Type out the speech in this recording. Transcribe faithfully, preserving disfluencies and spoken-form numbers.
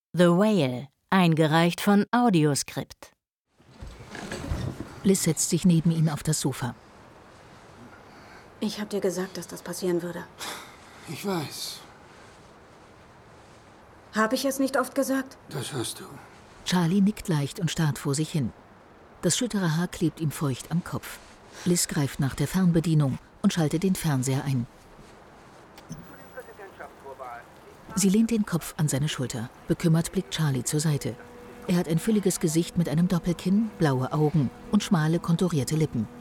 The Whale, eingereicht von Audioscript. Liz setzt sich neben ihn auf das Sofa. Ich hab dir gesagt, dass das passieren würde. Ich weiß. Habe ich es nicht oft gesagt? Das hast du. Charlie nickt leicht und starrt vor sich hin. Das schüttere Haar klebt ihm feucht am Kopf. Liz greift nach der Fernbedienung und schaltet den Fernseher ein. Sie lehnt den Kopf an seine Schulter. Bekümmert blickt Charlie zur Seite. Er hat ein fülliges Gesicht mit einem Doppelkinn, blaue Augen und schmale, konturierte Lippen.